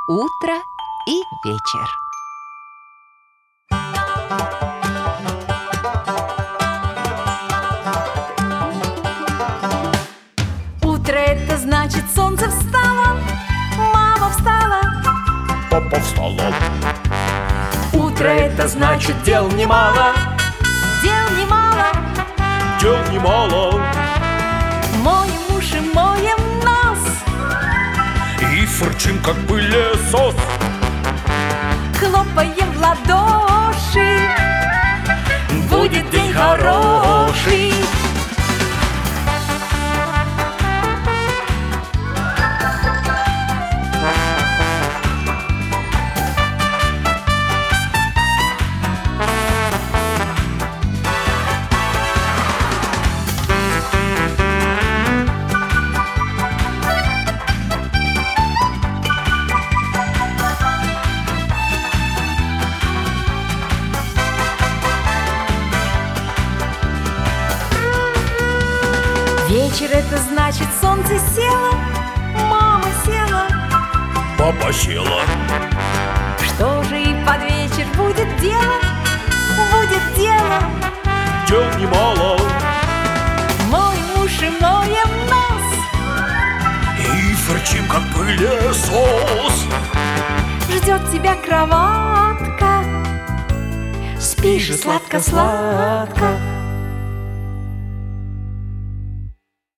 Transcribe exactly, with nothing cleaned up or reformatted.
Утро и вечер. Утро — это значит, солнце встало, мама встала, папа встала. Утро — это значит, дел немало, дел немало, дел немало. Моем уши, моем нос и фырчим, как пылесос. Хлопаем в ладоши, будет день хороший. Вечер — это значит, солнце село, мама села, папа села. Что же и под вечер будет дело, будет дело, дел немало. Моем уши, моем нос и фырчим, как пылесос. Ждет тебя кроватка, спи же сладко-сладко.